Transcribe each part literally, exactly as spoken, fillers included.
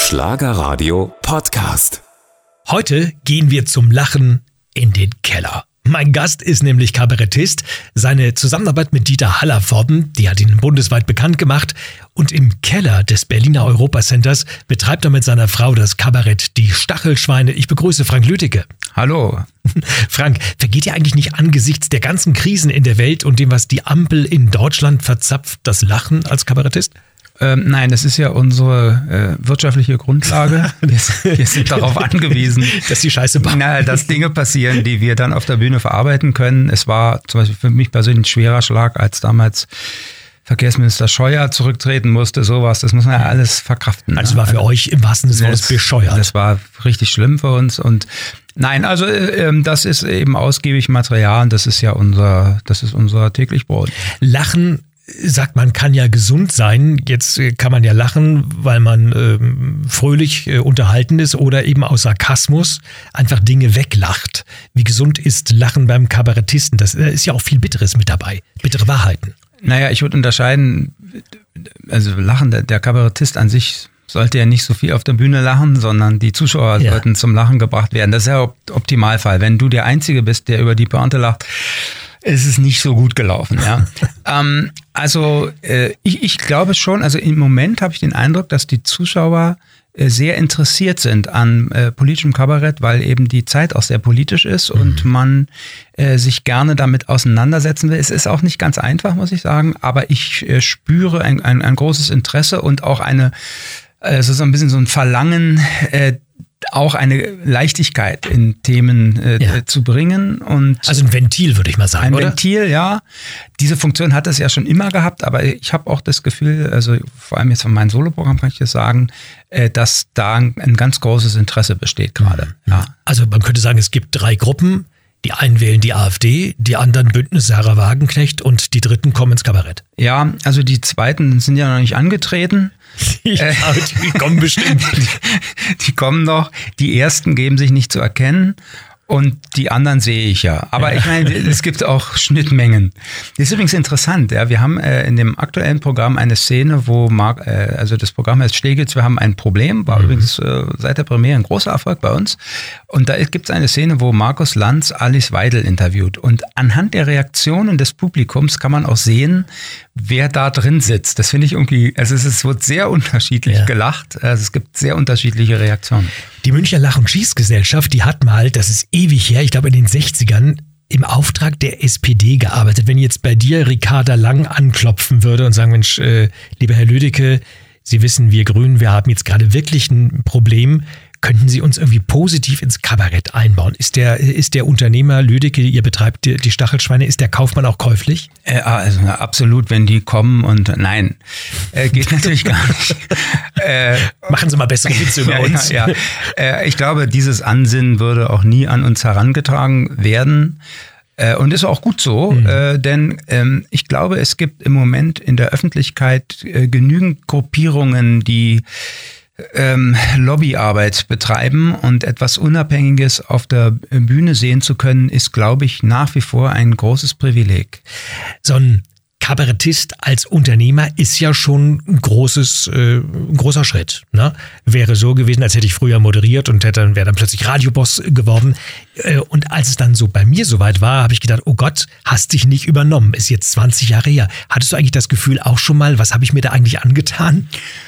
Schlagerradio Podcast. Heute gehen wir zum Lachen in den Keller. Mein Gast ist nämlich Kabarettist. Seine Zusammenarbeit mit Dieter Hallervorden, die hat ihn bundesweit bekannt gemacht. Und im Keller des Berliner Europacenters betreibt er mit seiner Frau das Kabarett Die Stachelschweine. Ich begrüße Frank Lüdecke. Hallo. Frank, vergeht dir eigentlich nicht angesichts der ganzen Krisen in der Welt und dem, was die Ampel in Deutschland verzapft, das Lachen als Kabarettist? Ähm, nein, das ist ja unsere äh, wirtschaftliche Grundlage. Wir, wir sind darauf angewiesen, dass die Scheiße bauen. Na, dass Dinge passieren, die wir dann auf der Bühne verarbeiten können. Es war zum Beispiel für mich persönlich ein schwerer Schlag, als damals Verkehrsminister Scheuer zurücktreten musste, sowas. Das muss man ja alles verkraften. Also war für also, euch im wahrsten Sinne des Wortes bescheuert. Das war richtig schlimm für uns. Und nein, also äh, das ist eben ausgiebig Material. Das ist ja unser, das ist unser täglich Brot. Lachen, sagt man, kann ja gesund sein. Jetzt kann man ja lachen, weil man ähm, fröhlich äh, unterhalten ist oder eben aus Sarkasmus einfach Dinge weglacht. Wie gesund ist Lachen beim Kabarettisten? Das äh, ist ja auch viel Bitteres mit dabei. Bittere Wahrheiten. Naja, ich würde unterscheiden, also Lachen, der, der Kabarettist an sich sollte ja nicht so viel auf der Bühne lachen, sondern die Zuschauer ja. sollten zum Lachen gebracht werden. Das ist ja der Optimalfall. Wenn du der Einzige bist, der über die Pointe lacht, ist es nicht so gut gelaufen. Ja. ähm, also äh, ich, ich glaube schon, also im Moment habe ich den Eindruck, dass die Zuschauer äh, sehr interessiert sind an äh, politischem Kabarett, weil eben die Zeit auch sehr politisch ist mhm. und man äh, sich gerne damit auseinandersetzen will. Es ist auch nicht ganz einfach, muss ich sagen, aber ich äh, spüre ein, ein, ein großes Interesse und auch eine, äh, so ein bisschen so ein Verlangen, äh, auch eine Leichtigkeit in Themen äh, ja. zu bringen. Und also ein Ventil, würde ich mal sagen, ein oder? Ein Ventil, ja. Diese Funktion hat es ja schon immer gehabt, aber ich habe auch das Gefühl, also vor allem jetzt von meinem Soloprogramm kann ich das sagen, äh, dass da ein, ein ganz großes Interesse besteht gerade. Mhm. Ja. Also man könnte sagen, es gibt drei Gruppen. Die einen wählen die AfD, die anderen Bündnis Sarah Wagenknecht und die dritten kommen ins Kabarett. Ja, also die zweiten sind ja noch nicht angetreten. Ja, die kommen bestimmt. Die, die kommen noch. Die ersten geben sich nicht zu erkennen. Und die anderen sehe ich ja. Aber ja. ich meine, es gibt auch Schnittmengen. Das ist übrigens interessant. Ja, wir haben äh, in dem aktuellen Programm eine Szene, wo Mark, äh, also das Programm heißt Steglitz, wir haben ein Problem. War mhm. übrigens äh, seit der Premiere ein großer Erfolg bei uns. Und da gibt es eine Szene, wo Markus Lanz Alice Weidel interviewt. Und anhand der Reaktionen des Publikums kann man auch sehen, wer da drin sitzt. Das finde ich irgendwie, also es, es wird sehr unterschiedlich ja. gelacht. Also es gibt sehr unterschiedliche Reaktionen. Die Münchner Lach- und Schießgesellschaft, die hat mal, das ist ewig her, ich glaube in den sechzigern, im Auftrag der S P D gearbeitet. Wenn jetzt bei dir Ricarda Lang anklopfen würde und sagen, Mensch, äh, lieber Herr Lüdecke, Sie wissen, wir Grünen, wir haben jetzt gerade wirklich ein Problem, könnten Sie uns irgendwie positiv ins Kabarett einbauen? Ist der, ist der Unternehmer Lüdecke, ihr betreibt die, die Stachelschweine, ist der Kaufmann auch käuflich? Äh, also absolut, wenn die kommen und nein, äh, geht natürlich gar nicht. Äh, Machen Sie mal bessere Witze über ja, uns. Ja, ja. Äh, ich glaube, dieses Ansinnen würde auch nie an uns herangetragen werden. Äh, und ist auch gut so, mhm. äh, denn ähm, ich glaube, es gibt im Moment in der Öffentlichkeit äh, genügend Gruppierungen, die Ähm, Lobbyarbeit betreiben und etwas Unabhängiges auf der Bühne sehen zu können, ist, glaube ich, nach wie vor ein großes Privileg. So ein Kabarettist als Unternehmer ist ja schon ein großes, äh, ein großer Schritt. Ne? Wäre so gewesen, als hätte ich früher moderiert und hätte dann, wäre dann plötzlich Radioboss geworden. Äh, und als es dann so bei mir soweit war, habe ich gedacht, oh Gott, hast dich nicht übernommen. Ist jetzt zwanzig Jahre her. Hattest du eigentlich das Gefühl auch schon mal, was habe ich mir da eigentlich angetan?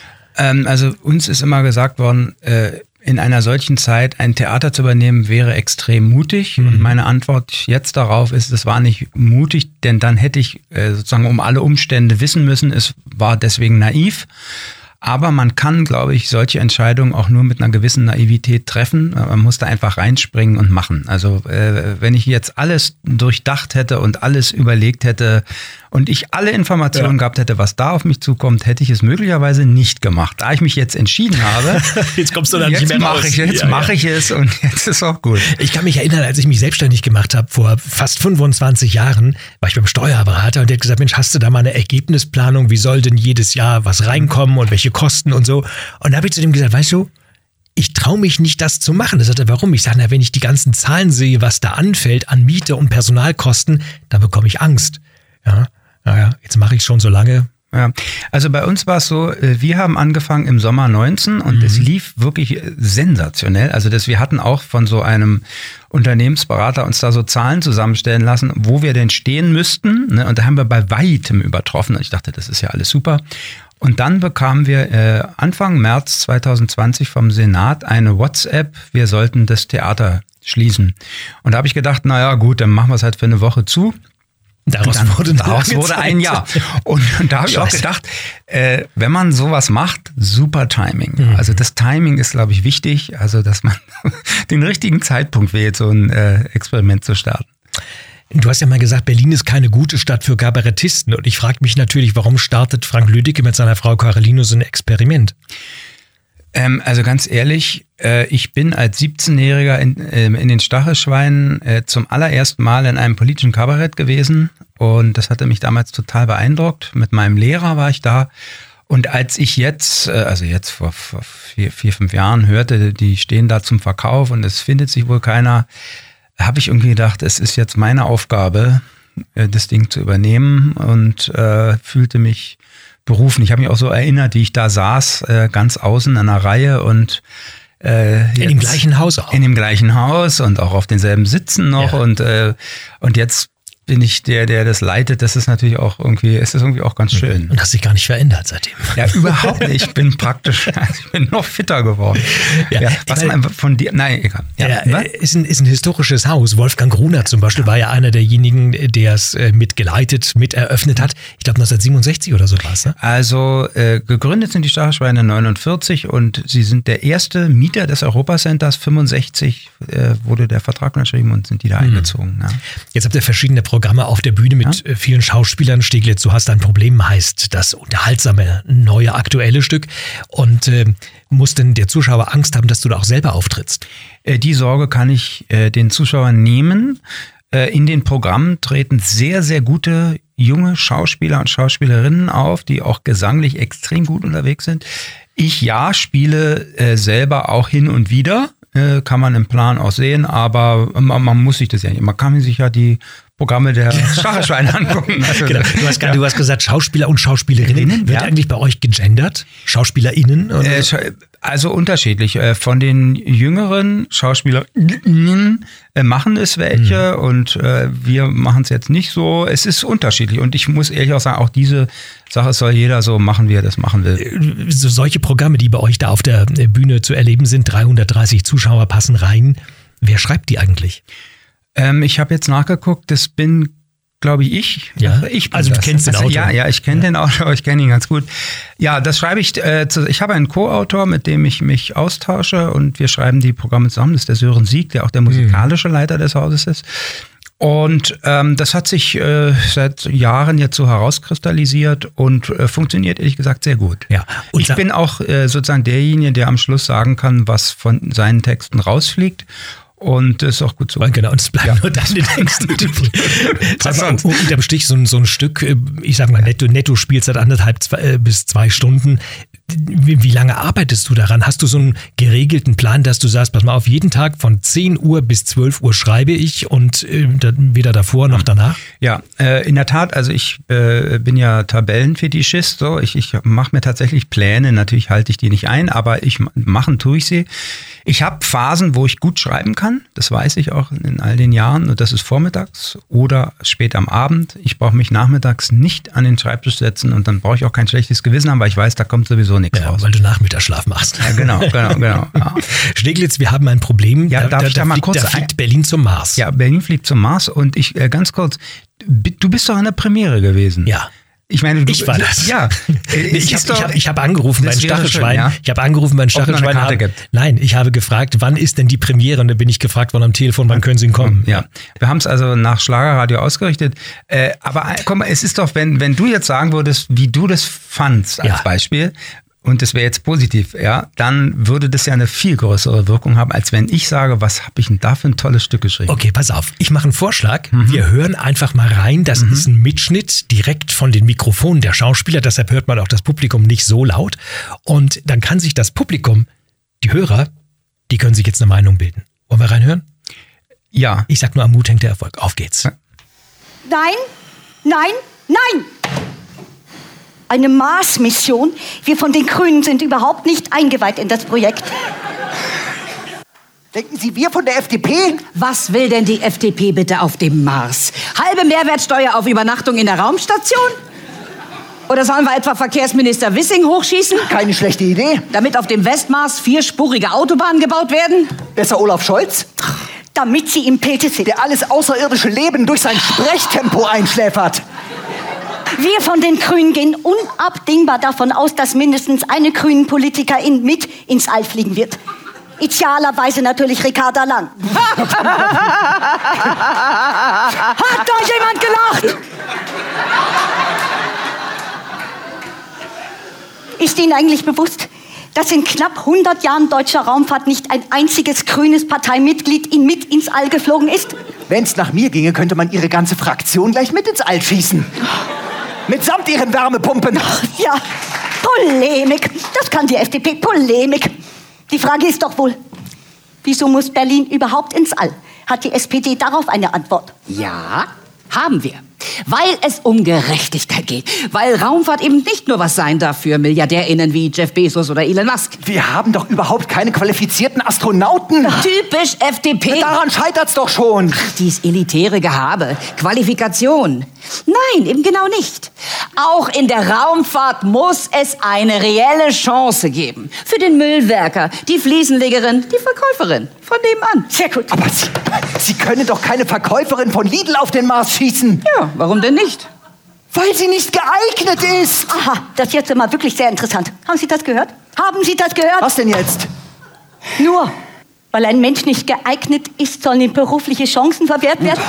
Also uns ist immer gesagt worden, in einer solchen Zeit ein Theater zu übernehmen, wäre extrem mutig. Mhm. Und meine Antwort jetzt darauf ist, es war nicht mutig, denn dann hätte ich sozusagen um alle Umstände wissen müssen. Es war deswegen naiv. Aber man kann, glaube ich, solche Entscheidungen auch nur mit einer gewissen Naivität treffen. Man muss da einfach reinspringen und machen. Also äh, wenn ich jetzt alles durchdacht hätte und alles überlegt hätte und ich alle Informationen ja. gehabt hätte, was da auf mich zukommt, hätte ich es möglicherweise nicht gemacht. Da ich mich jetzt entschieden habe, jetzt kommst du dann jetzt nicht mehr mache raus. ich, jetzt ja, mache ja. ich es und jetzt ist auch gut. Ich kann mich erinnern, als ich mich selbstständig gemacht habe, vor fast fünfundzwanzig Jahren, war ich beim Steuerberater und der hat gesagt, Mensch, hast du da mal eine Ergebnisplanung? Wie soll denn jedes Jahr was reinkommen und welche Kosten und so? Und da habe ich zu dem gesagt, weißt du, ich traue mich nicht, das zu machen. Da sagt er, warum? Ich sage, na, wenn ich die ganzen Zahlen sehe, was da anfällt an Miete und Personalkosten, dann bekomme ich Angst. Ja, naja, jetzt mache ich schon so lange, Ja, also bei uns war es so, wir haben angefangen im Sommer neunzehn und mhm. es lief wirklich sensationell. Also das, wir hatten auch von so einem Unternehmensberater uns da so Zahlen zusammenstellen lassen, wo wir denn stehen müssten. Ne? Und da haben wir bei weitem übertroffen. Und ich dachte, das ist ja alles super. Und dann bekamen wir äh, Anfang März zwanzig zwanzig vom Senat eine WhatsApp, wir sollten das Theater schließen. Und da habe ich gedacht, naja gut, dann machen wir es halt für eine Woche zu. Daraus dann, wurde, daraus wurde ein Jahr. Und, und da habe ich auch gedacht, äh, wenn man sowas macht, super Timing. Mhm. Also das Timing ist, glaube ich, wichtig. Also, dass man den richtigen Zeitpunkt wählt, so ein äh, Experiment zu starten. Du hast ja mal gesagt, Berlin ist keine gute Stadt für Kabarettisten. Und ich frage mich natürlich, warum startet Frank Lüdicke mit seiner Frau Carolino so ein Experiment? Ähm, also ganz ehrlich, äh, ich bin als siebzehnjähriger in, äh, in den Stachelschweinen äh, zum allerersten Mal in einem politischen Kabarett gewesen und das hatte mich damals total beeindruckt. Mit meinem Lehrer war ich da und als ich jetzt, äh, also jetzt vor, vor vier, vier, fünf Jahren hörte, die stehen da zum Verkauf und es findet sich wohl keiner, habe ich irgendwie gedacht, es ist jetzt meine Aufgabe, äh, das Ding zu übernehmen und äh, fühlte mich berufen. Ich habe mich auch so erinnert, wie ich da saß, äh, ganz außen in einer Reihe und äh, in dem gleichen Haus auch. In dem gleichen Haus und auch auf denselben Sitzen noch ja. und äh, und jetzt bin ich der, der das leitet. Das ist natürlich auch irgendwie, es ist irgendwie auch ganz schön. Und hast dich gar nicht verändert seitdem? Ja, überhaupt nicht. Ich bin praktisch, ich bin noch fitter geworden. Ja, ja, was man von dir, nein, egal. Ja, ja, ist, ein, ist ein historisches Haus. Wolfgang Gruner zum Beispiel ja. war ja einer derjenigen, der es mitgeleitet, mit eröffnet hat. Ich glaube neunzehnhundertsiebenundsechzig oder so war es, ne? Also äh, gegründet sind die Stachelschweine neunundvierzig und sie sind der erste Mieter des Europacenters. fünfundsechzig äh, wurde der Vertrag unterschrieben und sind die da hm. eingezogen. Ja. Jetzt habt ihr verschiedene Programme auf der Bühne mit ja. vielen Schauspielern. Steglitz, du hast ein Problem, heißt das unterhaltsame, neue, aktuelle Stück. Und äh, muss denn der Zuschauer Angst haben, dass du da auch selber auftrittst? Äh, die Sorge kann ich äh, den Zuschauern nehmen. Äh, in den Programmen treten sehr, sehr gute junge Schauspieler und Schauspielerinnen auf, die auch gesanglich extrem gut unterwegs sind. Ich ja spiele äh, selber auch hin und wieder. Äh, kann man im Plan auch sehen, aber man, man muss sich das ja nicht. Man kann sich ja die Programme der Stachelschweine angucken. Also, genau. Du hast, ja. du hast gesagt, Schauspieler und Schauspielerinnen. Wird ja. eigentlich bei euch gegendert? SchauspielerInnen? Oder? Äh, also unterschiedlich. Von den jüngeren SchauspielerInnen machen es welche mhm. und äh, wir machen es jetzt nicht so. Es ist unterschiedlich und ich muss ehrlich auch sagen, auch diese Sache soll jeder so machen, wie er das machen will. So, solche Programme, die bei euch da auf der Bühne zu erleben sind, dreihundertdreißig Zuschauer passen rein. Wer schreibt die eigentlich? Ähm, ich habe jetzt nachgeguckt, das bin, glaube ich, ich. Ja, ich bin also das. du kennst den Autor. Ja, ja, ich kenne ja. den Autor, ich kenne ihn ganz gut. Ja, das schreibe ich, äh, zu, ich habe einen Co-Autor, mit dem ich mich austausche und wir schreiben die Programme zusammen. Das ist der Sören Sieg, der auch der musikalische Leiter des Hauses ist. Und ähm, das hat sich äh, seit Jahren jetzt so herauskristallisiert und äh, funktioniert ehrlich gesagt sehr gut. Ja. Und ich bin auch äh, sozusagen derjenige, der am Schluss sagen kann, was von seinen Texten rausfliegt. Und das ist auch gut so. Genau, und es bleiben ja. nur deine Texte. Unterm Strich so ein, so ein Stück, ich sag mal, netto, netto Spielzeit anderthalb zwei, bis zwei Stunden. Wie, wie lange arbeitest du daran? Hast du so einen geregelten Plan, dass du sagst, pass mal auf, jeden Tag von zehn Uhr bis zwölf Uhr schreibe ich und äh, weder davor noch danach? Ja, äh, in der Tat, also ich äh, bin ja Tabellenfetischist, so ich, ich mache mir tatsächlich Pläne, natürlich halte ich die nicht ein, aber ich machen tue ich sie. Ich habe Phasen, wo ich gut schreiben kann, das weiß ich auch in all den Jahren und das ist vormittags oder spät am Abend. Ich brauche mich nachmittags nicht an den Schreibtisch setzen und dann brauche ich auch kein schlechtes Gewissen haben, weil ich weiß, da kommt sowieso nichts ja, raus. Weil du Nachmittagsschlaf machst. Ja, genau, genau, genau. Ja. Steglitz, wir haben ein Problem. Ja, da, darf da, ich da, da mal fliegt, kurz da fliegt Berlin zum Mars. Ja, Berlin fliegt zum Mars und ich äh, ganz kurz, du bist doch an der Premiere gewesen. Ja. Ich meine, du, ich war das. Ja. ich habe hab, ich hab angerufen beim Stachelschwein. Schön, ja? Ich habe angerufen beim Stachelschwein. Ob es eine Karte gibt. Nein, ich habe gefragt, wann ist denn die Premiere? Und dann bin ich gefragt worden am Telefon, wann können Sie kommen? Ja, wir haben es also nach Schlagerradio ausgerichtet. Äh, aber komm mal, es ist doch, wenn, wenn du jetzt sagen würdest, wie du das fandst als ja. Beispiel, und das wäre jetzt positiv, ja, dann würde das ja eine viel größere Wirkung haben, als wenn ich sage, was habe ich denn da für ein tolles Stück geschrieben. Okay, pass auf, ich mache einen Vorschlag. Mhm. Wir hören einfach mal rein. Das mhm. ist ein Mitschnitt direkt von den Mikrofonen der Schauspieler. Deshalb hört man auch das Publikum nicht so laut. Und dann kann sich das Publikum, die Hörer, die können sich jetzt eine Meinung bilden. Wollen wir reinhören? Ja. Ich sag nur, am Mut hängt der Erfolg. Auf geht's. Nein, nein, nein! Eine Mars-Mission? Wir von den Grünen sind überhaupt nicht eingeweiht in das Projekt. Denken Sie, wir von der F D P? Was will denn die F D P bitte auf dem Mars? Halbe Mehrwertsteuer auf Übernachtung in der Raumstation? Oder sollen wir etwa Verkehrsminister Wissing hochschießen? Keine schlechte Idee. Damit auf dem Westmars vierspurige Autobahnen gebaut werden? Besser Olaf Scholz? Damit sie im Pilze sind. Der alles außerirdische Leben durch sein Sprechtempo einschläfert. Wir von den Grünen gehen unabdingbar davon aus, dass mindestens eine grünen Politikerin mit ins All fliegen wird. Idealerweise natürlich Ricarda Lang. Hat da jemand gelacht? Ist Ihnen eigentlich bewusst, dass in knapp hundert Jahren deutscher Raumfahrt nicht ein einziges grünes Parteimitglied in mit ins All geflogen ist? Wenn es nach mir ginge, könnte man Ihre ganze Fraktion gleich mit ins All schießen. Mitsamt Ihren Wärmepumpen. Ach, ja, Polemik. Das kann die F D P. Polemik. Die Frage ist doch wohl, wieso muss Berlin überhaupt ins All? Hat die S P D darauf eine Antwort? Ja, haben wir. Weil es um Gerechtigkeit geht. Weil Raumfahrt eben nicht nur was sein darf für MilliardärInnen wie Jeff Bezos oder Elon Musk. Wir haben doch überhaupt keine qualifizierten Astronauten. Typisch F D P. Daran scheitert's doch schon. Ach, dies elitäre Gehabe. Qualifikation. Nein, eben genau nicht. Auch in der Raumfahrt muss es eine reelle Chance geben. Für den Müllwerker, die Fliesenlegerin, die Verkäuferin. Von nebenan. Sehr gut. Aber Sie, Sie können doch keine Verkäuferin von Lidl auf den Mars schießen. Ja, warum denn nicht? Weil sie nicht geeignet ist. Aha, das ist jetzt mal wirklich sehr interessant. Haben Sie das gehört? Haben Sie das gehört? Was denn jetzt? Nur weil ein Mensch nicht geeignet ist, sollen ihm berufliche Chancen verwehrt werden?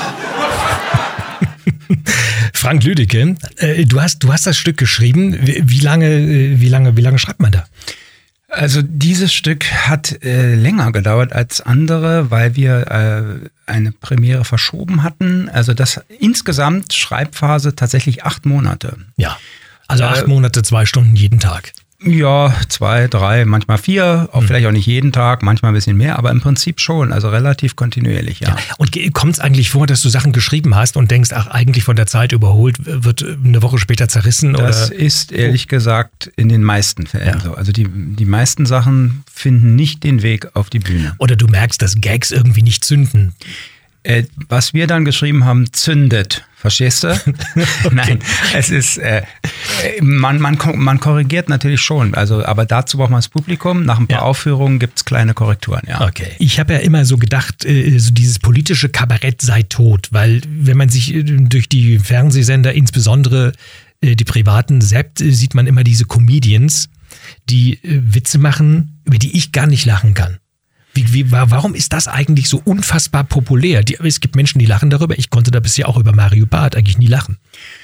Frank Lüdecke, äh, du hast, du hast das Stück geschrieben. Wie, wie lange, äh, wie lange, wie lange schreibt man da? Also dieses Stück hat äh, länger gedauert als andere, weil wir äh, eine Premiere verschoben hatten. Also das insgesamt Schreibphase tatsächlich acht Monate. Ja, also acht äh, Monate, zwei Stunden jeden Tag. Ja, zwei, drei, manchmal vier, auch mhm. vielleicht auch nicht jeden Tag, manchmal ein bisschen mehr, aber im Prinzip schon, also relativ kontinuierlich, ja. ja. Und kommt es eigentlich vor, dass du Sachen geschrieben hast und denkst, ach, eigentlich von der Zeit überholt, wird eine Woche später zerrissen? Das oder? ist ehrlich gesagt in den meisten Fällen Ja. so. Also die, die meisten Sachen finden nicht den Weg auf die Bühne. Oder du merkst, dass Gags irgendwie nicht zünden. Äh, was wir dann geschrieben haben, zündet. Verstehst du? Okay. Nein, es ist, äh, man, man, man korrigiert natürlich schon, also, aber dazu braucht man das Publikum. Nach ein paar ja. Aufführungen gibt es kleine Korrekturen, ja. Okay. Ich habe ja immer so gedacht, äh, so dieses politische Kabarett sei tot, weil wenn man sich äh, durch die Fernsehsender, insbesondere äh, die privaten, zappt, äh, sieht man immer diese Comedians, die äh, Witze machen, über die ich gar nicht lachen kann. Wie, wie, warum ist das eigentlich so unfassbar populär? Die, es gibt Menschen, die lachen darüber. Ich konnte da bisher auch über Mario Barth eigentlich nie lachen.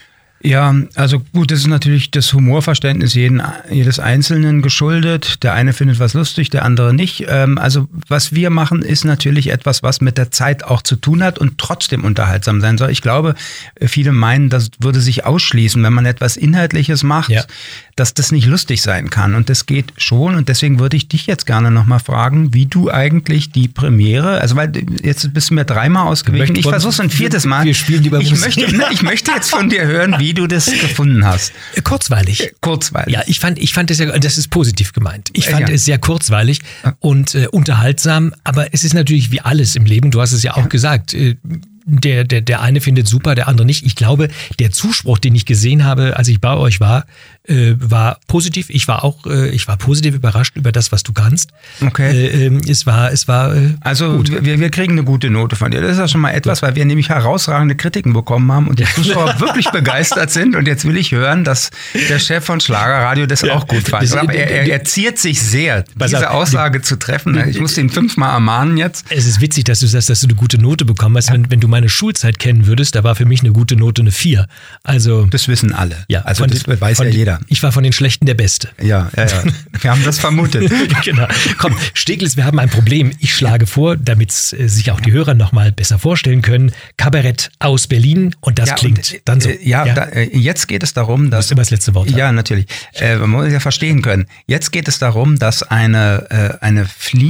Ja, also gut, das ist natürlich das Humorverständnis jeden, jedes Einzelnen geschuldet. Der eine findet was lustig, der andere nicht. Also was wir machen, ist natürlich etwas, was mit der Zeit auch zu tun hat und trotzdem unterhaltsam sein soll. Ich glaube, viele meinen, das würde sich ausschließen, wenn man etwas Inhaltliches macht, ja. dass das nicht lustig sein kann. Und das geht schon. Und deswegen würde ich dich jetzt gerne nochmal fragen, wie du eigentlich die Premiere, also weil jetzt bist du mir dreimal ausgewichen. Ich versuche es ein viertes Mal. Wir spielen lieber ich möchte, ich möchte jetzt von dir hören, wie du das gefunden hast. Kurzweilig. Kurzweilig. Ja, ich fand, ich fand es ja, das ist positiv gemeint. Ich fand ja. es sehr kurzweilig und äh, unterhaltsam, aber es ist natürlich wie alles im Leben, du hast es ja auch ja. gesagt, äh, der, der, der eine findet super, der andere nicht. Ich glaube, der Zuspruch, den ich gesehen habe, als ich bei euch war, äh, war positiv. Ich war auch, äh, ich war positiv überrascht über das, was du kannst. Okay. Äh, äh, es war, es war äh, Also gut. Wir, wir kriegen eine gute Note von dir. Das ist ja schon mal etwas, weil wir nämlich herausragende Kritiken bekommen haben und die Zuschauer wirklich begeistert sind. Und jetzt will ich hören, dass der Chef von Schlagerradio das ja. auch gut fand. Aber er, er, er ziert sich sehr, diese Aussage zu treffen. Ich muss ihn fünfmal ermahnen jetzt. Es ist witzig, dass du sagst, dass du eine gute Note bekommen hast. Ja. Wenn, wenn du meine Schulzeit kennen würdest, da war für mich eine gute Note eine vier. Also, das wissen alle. Ja, also das den, weiß ja den, jeder. Ich war von den Schlechten der Beste. Ja, ja, ja. Wir haben das vermutet. Genau. Komm, Steglitz, wir haben ein Problem. Ich schlage vor, damit sich auch die Hörer noch mal besser vorstellen können, Kabarett aus Berlin und das ja, klingt und, dann so. Äh, ja, ja. Da, äh, jetzt geht es darum, dass... Du musst immer das letzte Wort haben. Ja, natürlich. Äh, man muss ja verstehen können. Jetzt geht es darum, dass eine, äh, eine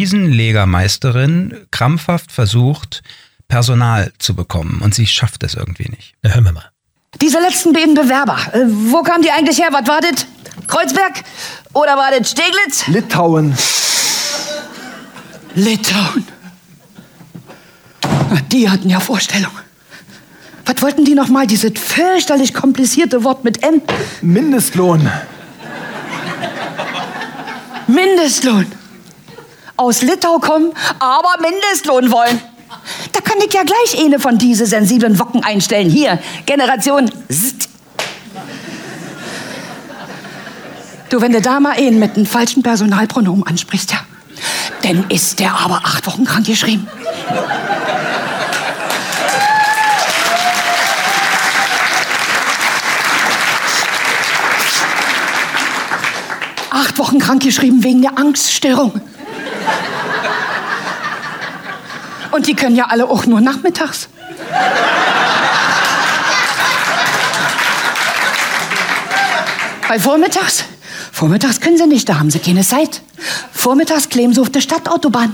Fliesenlegermeisterin krampfhaft versucht, Personal zu bekommen und sie schafft es irgendwie nicht. Na, hören wir mal. Diese letzten beiden Bewerber, äh, wo kamen die eigentlich her? Was war das? Kreuzberg? Oder war das Steglitz? Litauen. Litauen. Die hatten ja Vorstellung. Was wollten die noch mal? Dieses fürchterlich komplizierte Wort mit M? Mindestlohn. Mindestlohn. Aus Litau kommen, aber Mindestlohn wollen. Da kann ich ja gleich eine von diese sensiblen Wocken einstellen. Hier, Generation St. Du, wenn du da mal einen mit einem falschen Personalpronomen ansprichst, ja, dann ist der aber acht Wochen krank geschrieben. Acht Wochen krank geschrieben wegen der Angststörung. Und die können ja alle auch nur nachmittags. Weil vormittags, vormittags können sie nicht, da haben sie keine Zeit. Vormittags kleben sie auf der Stadtautobahn.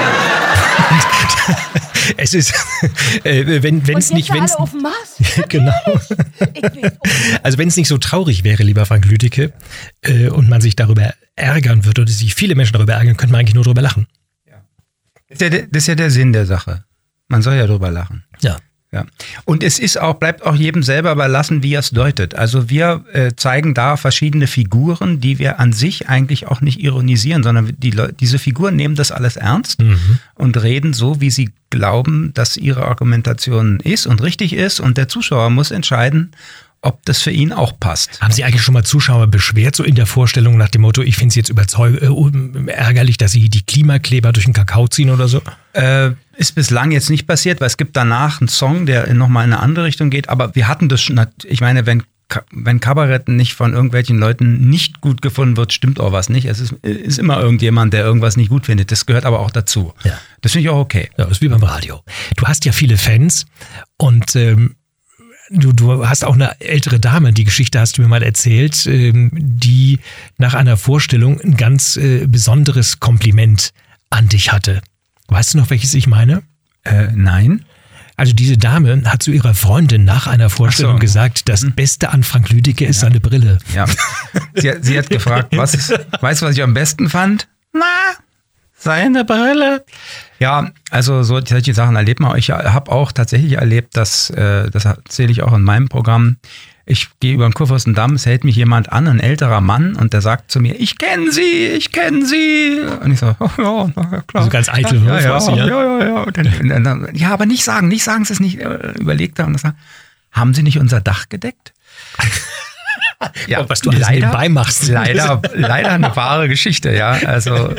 Es ist, äh, wenn es nicht, wenn es auf dem Mars? genau. Also wenn es nicht so traurig wäre, lieber Frank Lüdicke, äh, und man sich darüber ärgern würde oder sich viele Menschen darüber ärgern, könnte man eigentlich nur darüber lachen. Ja. Das, ist ja der, das ist ja der Sinn der Sache. Man soll ja darüber lachen. Ja. Ja. Und es ist auch, bleibt auch jedem selber überlassen, wie er es deutet. Also wir äh, zeigen da verschiedene Figuren, die wir an sich eigentlich auch nicht ironisieren, sondern die Le- diese Figuren nehmen das alles ernst mhm. und reden so, wie sie glauben, dass ihre Argumentation ist und richtig ist. Und der Zuschauer muss entscheiden, ob das für ihn auch passt. Haben Sie eigentlich schon mal Zuschauer beschwert, so in der Vorstellung nach dem Motto, ich finde es jetzt überzeug- äh, ärgerlich, dass Sie die Klimakleber durch den Kakao ziehen oder so? Äh, ist bislang jetzt nicht passiert, weil es gibt danach einen Song, der nochmal in eine andere Richtung geht. Aber wir hatten das schon, ich meine, wenn, wenn Kabarett nicht von irgendwelchen Leuten nicht gut gefunden wird, stimmt auch was nicht. Es ist, ist immer irgendjemand, der irgendwas nicht gut findet. Das gehört aber auch dazu. Ja. Das finde ich auch okay. Ja, das ist wie beim Radio. Du hast ja viele Fans und ähm, Du, du hast auch eine ältere Dame, die Geschichte hast du mir mal erzählt, ähm, die nach einer Vorstellung ein ganz äh, besonderes Kompliment an dich hatte. Weißt du noch, welches ich meine? Äh, nein. Also diese Dame hat zu ihrer Freundin nach einer Vorstellung Ach so. gesagt, das Mhm. Beste an Frank Lüdicke ist Ja. seine Brille. Ja. Sie, hat- sie hat gefragt, was ist, weißt du, was ich am besten fand? Na, seine Brille. Ja, also so, solche Sachen erlebt man. Ich habe auch tatsächlich erlebt, dass, äh, das erzähle ich auch in meinem Programm, ich gehe über den Kurfürstendamm, es hält mich jemand an, ein älterer Mann, und der sagt zu mir, ich kenne Sie, ich kenne Sie. Und ich so, oh, ja, na, ja, klar. Also ganz eitel, ja, ja, ja, ja, ja, ja, ja. Und dann, und dann, ja, aber nicht sagen, nicht sagen, Sie es nicht, äh, überlegt er und sagt, haben Sie nicht unser Dach gedeckt? Ja, oh, was du alles nebenbei machst. Leider, leider eine wahre Geschichte, ja. Also.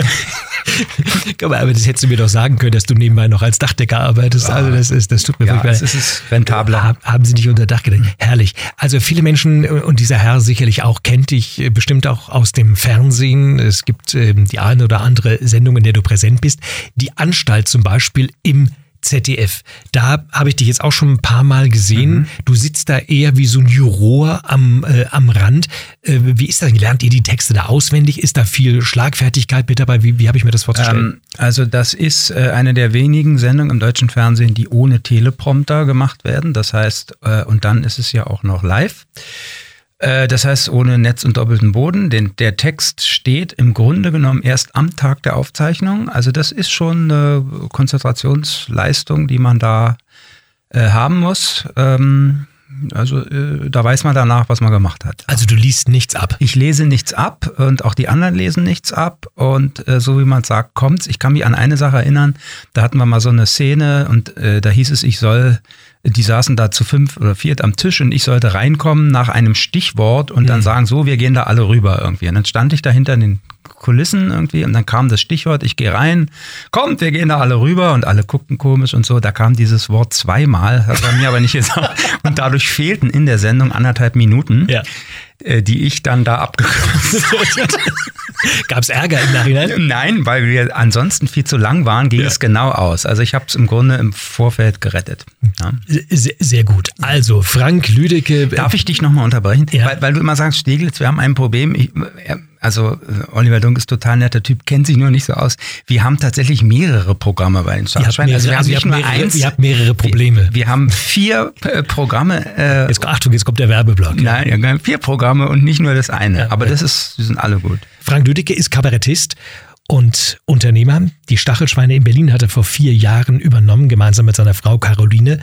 Aber das hättest du mir doch sagen können, dass du nebenbei noch als Dachdecker arbeitest. Ja. Also das ist, das tut mir ja, wirklich leid. Es ist rentabler. Haben Sie nicht unter Dach gedeckt? Herrlich. Also viele Menschen, und dieser Herr sicherlich auch, kennt dich bestimmt auch aus dem Fernsehen. Es gibt ähm, die eine oder andere Sendung, in der du präsent bist. Die Anstalt zum Beispiel im Z D F. Da habe ich dich jetzt auch schon ein paar Mal gesehen. Mhm. Du sitzt da eher wie so ein Juror am, äh, am Rand. Äh, wie ist das? Lernt ihr die Texte da auswendig? Ist da viel Schlagfertigkeit mit dabei? Wie, wie habe ich mir das vorzustellen? Ähm, also das ist äh, eine der wenigen Sendungen im deutschen Fernsehen, die ohne Teleprompter gemacht werden. Das heißt, äh, und dann ist es ja auch noch live. Das heißt, ohne Netz und doppelten Boden. Den, der Text steht im Grunde genommen erst am Tag der Aufzeichnung. Also das ist schon eine Konzentrationsleistung, die man da äh, haben muss. Ähm, also äh, da weiß man danach, was man gemacht hat. Also du liest nichts ab? Ich lese nichts ab und auch die anderen lesen nichts ab. Und äh, so wie man sagt, kommt's. Ich kann mich an eine Sache erinnern, da hatten wir mal so eine Szene und äh, da hieß es, ich soll... Die saßen da zu fünf oder viert am Tisch und ich sollte reinkommen nach einem Stichwort und dann mhm. sagen, so, wir gehen da alle rüber irgendwie. Und dann stand ich da hinter den Kulissen irgendwie und dann kam das Stichwort, ich gehe rein, kommt, wir gehen da alle rüber und alle guckten komisch und so. Da kam dieses Wort zweimal, hat er mir aber nicht gesagt. Und dadurch fehlten in der Sendung anderthalb Minuten, ja. äh, die ich dann da abgekürzt habe. Gab es Ärger im Nachhinein? Nein, weil wir ansonsten viel zu lang waren, ging ja. es genau aus. Also ich habe es im Grunde im Vorfeld gerettet. Ja. Sehr, sehr gut. Also Frank Lüdicke. Darf ich dich nochmal unterbrechen? Ja. Weil, weil du immer sagst, Steglitz, wir haben ein Problem. Ich, also Oliver Dunk ist total netter Typ, kennt sich nur nicht so aus. Wir haben tatsächlich mehrere Programme bei den Stachelschweinen. Also wir haben nicht nur eins. Ihr habt mehrere Probleme. Wir, wir haben vier äh, Programme. Äh, jetzt, Achtung, jetzt kommt der Werbeblock. Nein, wir haben vier Programme und nicht nur das eine. Ja, aber ja. das ist, die sind alle gut. Frank Lüdecke ist Kabarettist und Unternehmer. Die Stachelschweine in Berlin hat er vor vier Jahren übernommen, gemeinsam mit seiner Frau Caroline.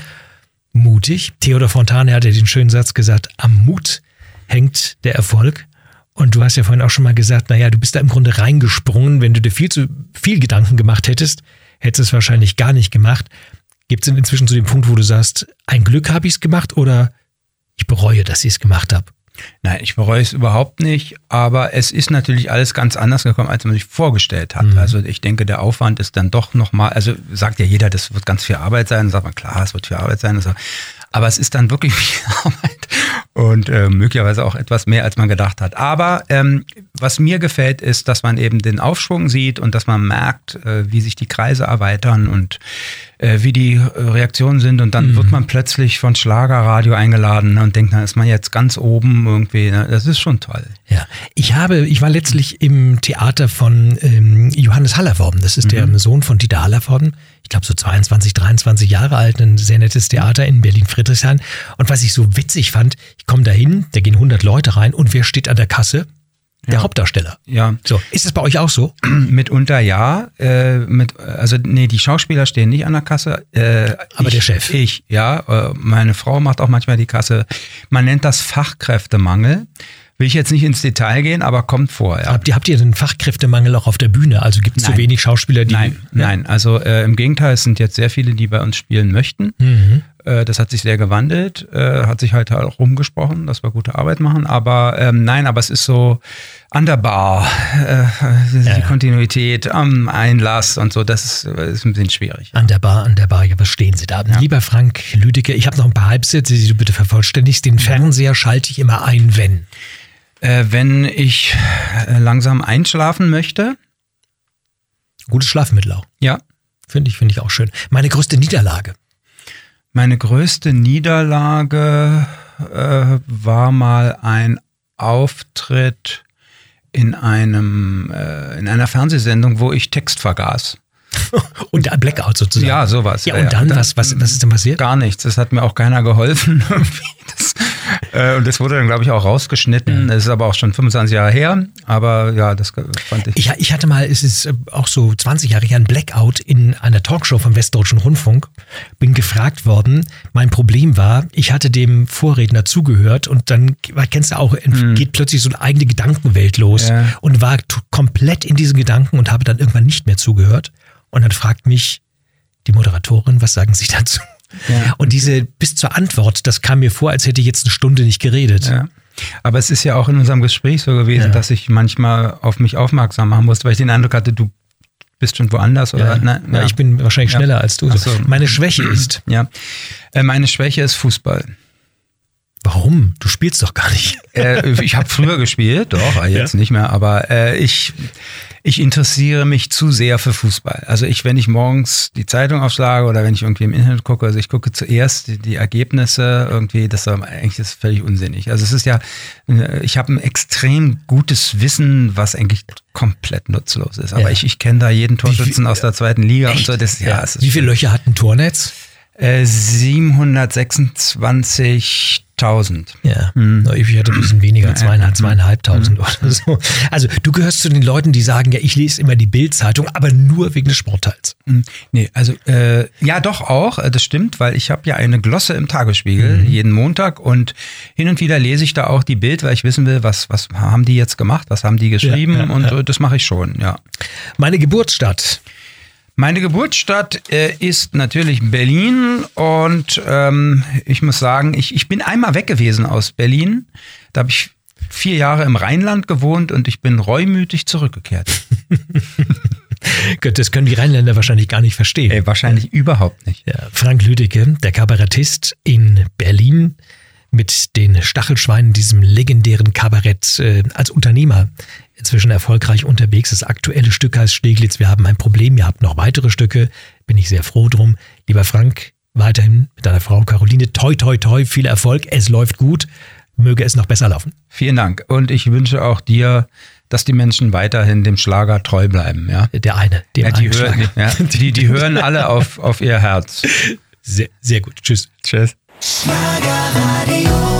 Mutig. Theodor Fontane hat ja den schönen Satz gesagt, am Mut hängt der Erfolg. Und du hast ja vorhin auch schon mal gesagt, naja, du bist da im Grunde reingesprungen. Wenn du dir viel zu viel Gedanken gemacht hättest, hättest du es wahrscheinlich gar nicht gemacht. Gibt es inzwischen zu dem Punkt, wo du sagst, ein Glück habe ich es gemacht oder ich bereue, dass ich es gemacht habe? Nein, ich bereue es überhaupt nicht, aber es ist natürlich alles ganz anders gekommen, als man sich vorgestellt hat. Mhm. Also ich denke, der Aufwand ist dann doch nochmal, also sagt ja jeder, das wird ganz viel Arbeit sein, dann sagt man, klar, es wird viel Arbeit sein, also, aber es ist dann wirklich viel Arbeit und äh, möglicherweise auch etwas mehr, als man gedacht hat. Aber ähm, was mir gefällt, ist, dass man eben den Aufschwung sieht und dass man merkt, äh, wie sich die Kreise erweitern und äh, wie die äh, Reaktionen sind. Und dann mhm. wird man plötzlich von Schlagerradio eingeladen und denkt, dann ist man jetzt ganz oben irgendwie. Ne? Das ist schon toll. Ja, ich habe, ich war letztlich im Theater von ähm, Johannes Hallervorden. Das ist mhm. der Sohn von Dieter Hallervorden. Ich glaube so zweiundzwanzig, dreiundzwanzig Jahre alt, ein sehr nettes Theater in Berlin-Friedrichshain. Und was ich so witzig fand, ich komme da hin, da gehen hundert Leute rein und wer steht an der Kasse? Der ja. Hauptdarsteller. Ja. So, ist es bei euch auch so? Mitunter ja. Äh, mit, also nee, die Schauspieler stehen nicht an der Kasse. Äh, Aber ich, der Chef. Ich, ja. Äh, meine Frau macht auch manchmal die Kasse. Man nennt das Fachkräftemangel. Will ich jetzt nicht ins Detail gehen, aber kommt vor. Ja. Habt ihr, habt ihr den Fachkräftemangel auch auf der Bühne? Also gibt es zu wenig Schauspieler, die... Nein, ja? nein. Also äh, im Gegenteil, es sind jetzt sehr viele, die bei uns spielen möchten. Mhm. Äh, das hat sich sehr gewandelt, äh, hat sich halt auch rumgesprochen, dass wir gute Arbeit machen. Aber ähm, nein, aber es ist so an der Bar, äh, die ja. Kontinuität am Einlass und so, das ist, ist ein bisschen schwierig. An der Bar, an der Bar, ja, was stehen Sie da? Ja. Lieber Frank Lüdecke, ich habe noch ein paar Halbsätze, die du bitte vervollständigst. Den Fernseher schalte ich immer ein, wenn... Äh, wenn ich äh, langsam einschlafen möchte. Gutes Schlafmittel auch. Ja. Finde ich, finde ich auch schön. Meine größte Niederlage. Meine größte Niederlage äh, war mal ein Auftritt in einem äh, in einer Fernsehsendung, wo ich Text vergaß. Und ein Blackout sozusagen. Ja, sowas. Ja, und ja, dann, dann was, was, was ist denn passiert? Gar nichts. Das hat mir auch keiner geholfen. das, äh, und das wurde dann, glaube ich, auch rausgeschnitten. Das ist aber auch schon fünfundzwanzig Jahre her. Aber ja, das fand ich. Ich, ich hatte mal, es ist auch so zwanzig Jahre her, ein Blackout in einer Talkshow vom Westdeutschen Rundfunk. Bin gefragt worden. Mein Problem war, ich hatte dem Vorredner zugehört und dann, kennst du auch, mhm. geht plötzlich so eine eigene Gedankenwelt los ja. und war t- komplett in diesen Gedanken und habe dann irgendwann nicht mehr zugehört. Und dann fragt mich die Moderatorin, was sagen Sie dazu? Ja. Und diese bis zur Antwort, das kam mir vor, als hätte ich jetzt eine Stunde nicht geredet. Ja. Aber es ist ja auch in unserem Gespräch so gewesen, ja. dass ich manchmal auf mich aufmerksam machen musste, weil ich den Eindruck hatte, du bist schon woanders. Oder? Ja. Na, ja. Ja, ich bin wahrscheinlich schneller ja. als du. So. Meine Schwäche ist? Ja, meine Schwäche ist Fußball. Warum? Du spielst doch gar nicht. Äh, ich habe früher gespielt, doch, jetzt ja. nicht mehr, aber äh, ich, ich interessiere mich zu sehr für Fußball. Also ich, wenn ich morgens die Zeitung aufschlage oder wenn ich irgendwie im Internet gucke, also ich gucke zuerst die, die Ergebnisse irgendwie, das ist eigentlich ist völlig unsinnig. Also es ist ja, ich habe ein extrem gutes Wissen, was eigentlich komplett nutzlos ist. Aber ja. ich, ich kenne da jeden Torschützen aus der zweiten Liga Echt? und so. Das, ja, ja. es ist Wie viele Löcher hat ein Tornetz? Äh, siebenhundertsechsundzwanzigtausend. Ja, hm. ich hatte ein bisschen weniger, zweieinhalb, zweieinhalbtausend hm. oder so. Also du gehörst zu den Leuten, die sagen, ja, ich lese immer die Bild-Zeitung, aber nur wegen des Sportteils. Hm. Nee, also äh, ja doch auch, das stimmt, weil ich habe ja eine Glosse im Tagesspiegel mhm. jeden Montag und hin und wieder lese ich da auch die Bild, weil ich wissen will, was, was haben die jetzt gemacht, was haben die geschrieben ja, ja, und ja. das mache ich schon, ja. Meine Geburtsstadt. Meine Geburtsstadt äh, ist natürlich Berlin und ähm, ich muss sagen, ich, ich bin einmal weg gewesen aus Berlin. Da habe ich vier Jahre im Rheinland gewohnt und ich bin reumütig zurückgekehrt. Gott, das können die Rheinländer wahrscheinlich gar nicht verstehen. Äh, wahrscheinlich ja. überhaupt nicht. Ja, Frank Lüdecke, der Kabarettist in Berlin mit den Stachelschweinen, diesem legendären Kabarett äh, als Unternehmer. Inzwischen erfolgreich unterwegs. Das aktuelle Stück heißt Steglitz, wir haben ein Problem, ihr habt noch weitere Stücke, bin ich sehr froh drum. Lieber Frank, weiterhin mit deiner Frau Caroline, toi toi toi, viel Erfolg, es läuft gut. möge es noch besser laufen. Vielen Dank. Und ich wünsche auch dir, dass die Menschen weiterhin dem Schlager treu bleiben. Ja? Der eine, dem ja, die, einen hören, Schlager. ja, die, die hören alle auf, auf ihr Herz. Sehr, sehr gut. Tschüss. Tschüss. Schlagerradio.